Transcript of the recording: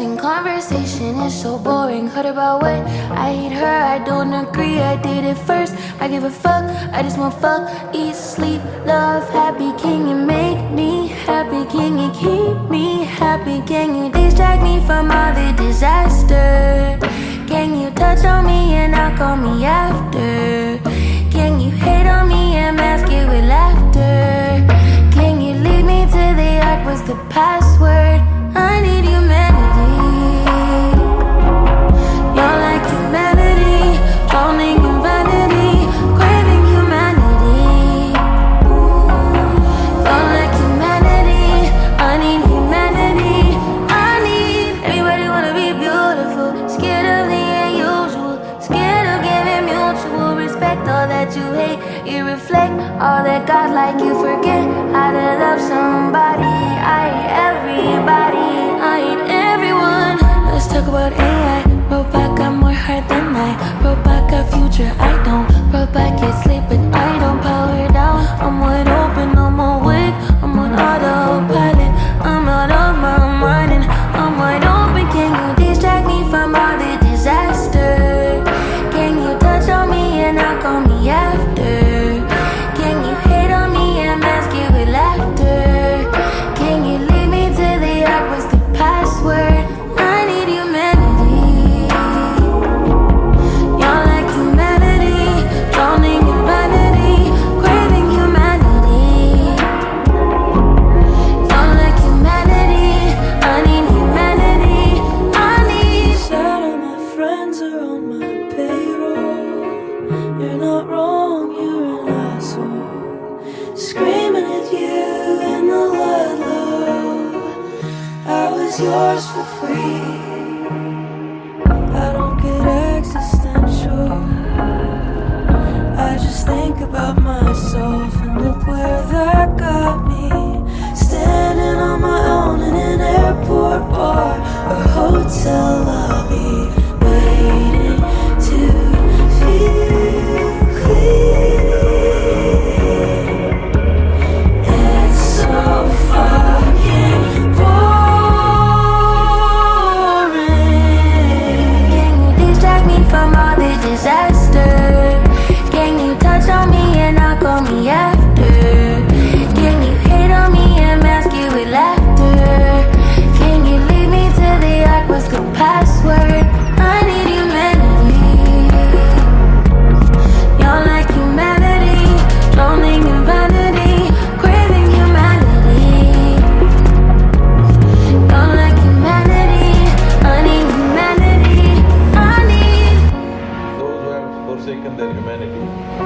depressing conversation is so boring. Heard about what I hate her, I don't agree. I did it first, I give a fuck. I just want fuck, eat, sleep, love, happy. Can you make me happy? Can you keep me happy? Can you distract me from all the disaster? Can you touch on me and not call me after? Can you hate on me and mask it with laughter? Can you lead me to the ark? What's the password? I need humanity. You're like humanity, drowning in vanity, craving humanity. You're like humanity, I need humanity. I need everybody wanna be beautiful, scared of the unusual, scared of giving mutual respect. All that you hate, you reflect. All that God like, you forget how to love somebody. I hate everybody, I hate everyone. Let's talk about AI. Robot got more heart than I. Robot got future, I don't. Robot can't sleep, but I don't. Power down, I'm wide open, I'm awake, I'm on autopilot. I'm out of my mind and I'm wide open. Can you distract me from all the disaster? Can you touch on me and not call me after? Can you hate on me and mask it with laughter? Can you lead me to the ark? What's the password? I need humanity. You're like humanity, drowning in vanity, craving humanity. You're like humanity, I need humanity. I need. Sad all my friends are on my payroll. You're not wrong, you're an asshole. Screaming at you in the loud low. I was yours for free. I don't get existential. I just think about myself and look where that got me. Standing on my own in an airport bar or hotel lobby, waiting to feel clean. It's so fucking boring. Can you distract me from all the disaster? Can you touch on me and not call me after? Can you hate on me and mask it with laughter? Can you lead me to the ark? What's the password? I need humanity. You're like humanity, drowning in vanity, craving humanity. You're like humanity, I need humanity. I need. Those who have forsaken their humanity